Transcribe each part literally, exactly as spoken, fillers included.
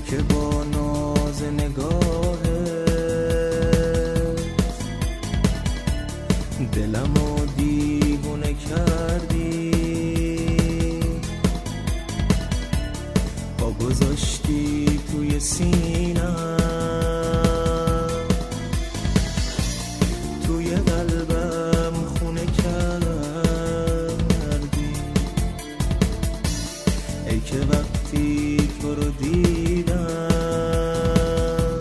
که با ناز نگاهت دلمو دیوونه کردی، پا گذاشتی توی سینم، توی قلبم خونه کردی. ای که وقتی تو رو دیدم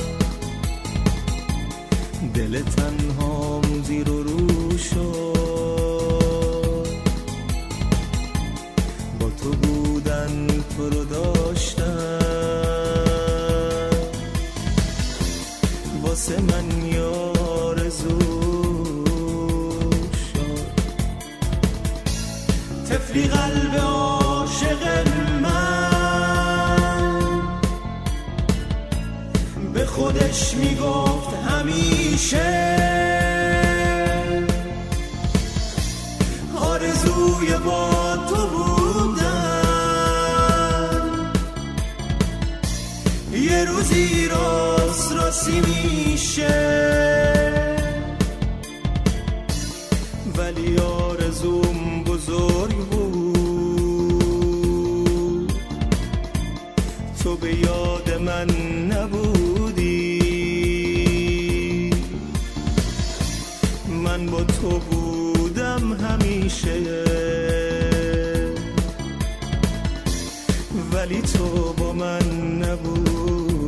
دل تنهام زیر و رو شد، با تو بودن تو رو داشتم، واسه من یارزو شد. طفلی قلب عاشق من به خودش میگفت همیشه آرزوی با تو بودن یه روزی راست راستی میشه، ولی آرزوم بزرگ بود، تو به یاد من نبودی، من با تو بودم همیشه، ولی تو با من نبودی.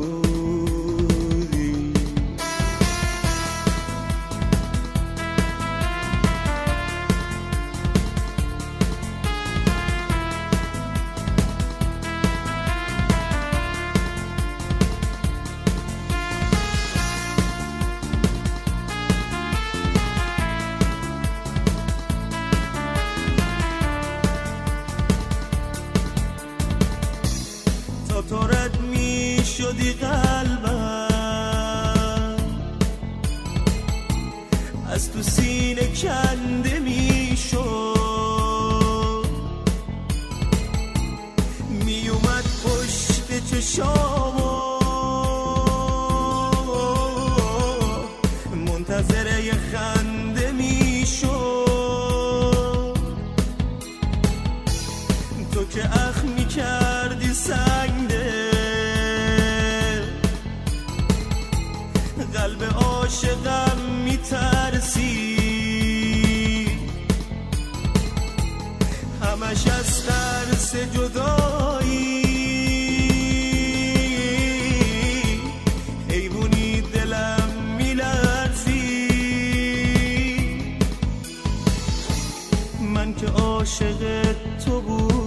تو رد می شدی قلبم از تو سینه کنده می شد، می اومد پشت چشامو منتظر یه خنده می شد، تو که اخ می کردی سنگ قلب عاشقم میترسی، همش از ترس جدایی حیوانی دلم میلرزی، من که عاشق تو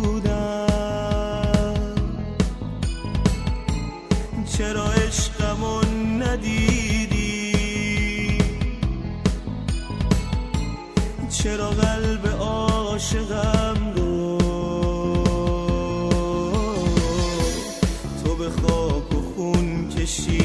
بودم چرا عشقمو ندیدی، چرا قلب عاشقم رو تو به خاک و خون کشیدی.